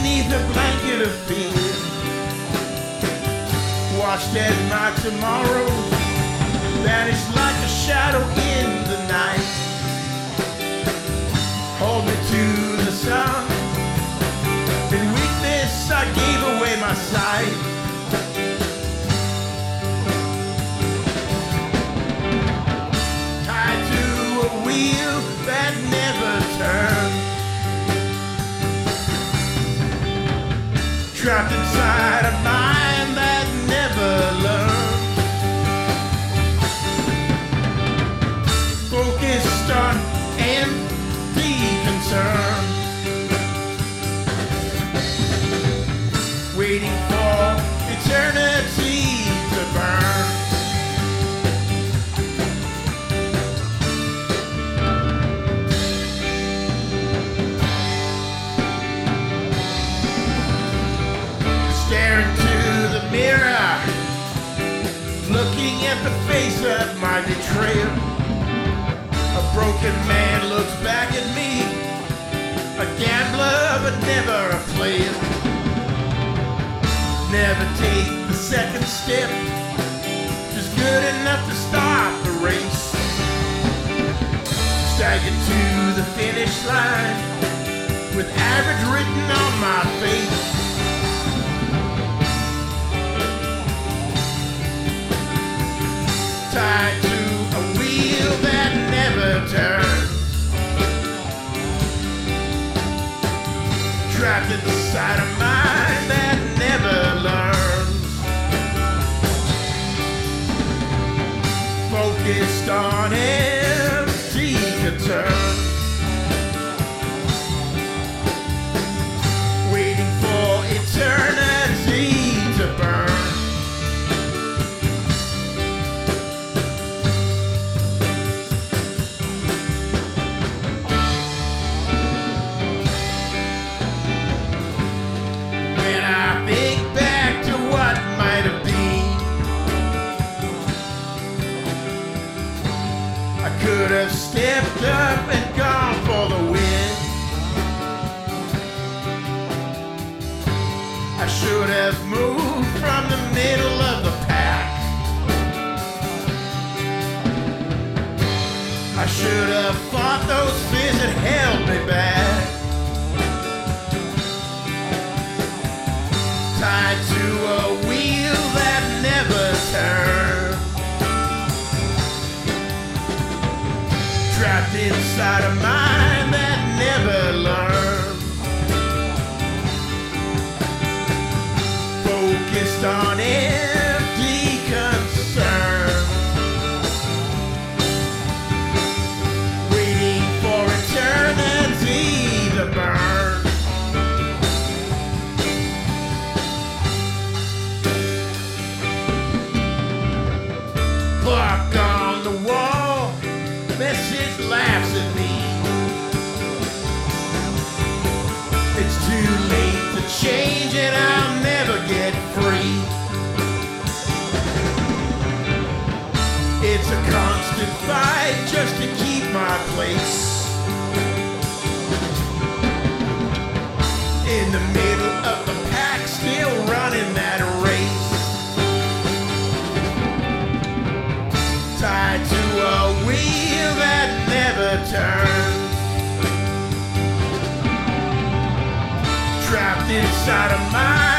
beneath a blanket of fear. Watched as my tomorrow vanished like a shadow in the night. Hold me to the sun. In weakness I gave away my sight. Tied to a wheel that never turned. Trapped inside a mind that never learned. Focused on empty concern. Waiting for eternity to burn. Staring to the mirror, looking at the face of my betrayer. A broken man looks back at me, a gambler but never a player. Never take the second step, just good enough to start the race. Staggered to the finish line, with average written on my face. Tied to a wheel that never turns. Trapped inside a mind that never learns. Focused on empty concern. Waiting for eternity to burn. Could have stepped up and gone for the win. I should have moved from the middle of the pack. I should have fought those fears that held me back. Tied to a wheel that never turned. Trapped inside a mind that never learned. Focused on empty concern. Waiting for eternity to burn. Clock on the wall, message laughs at me. It's too late to change it, I'll never get free. It's a constant fight just to keep my place. In the middle of the pack, still running that race. Tied to a wheel that never turns. Trapped inside a mind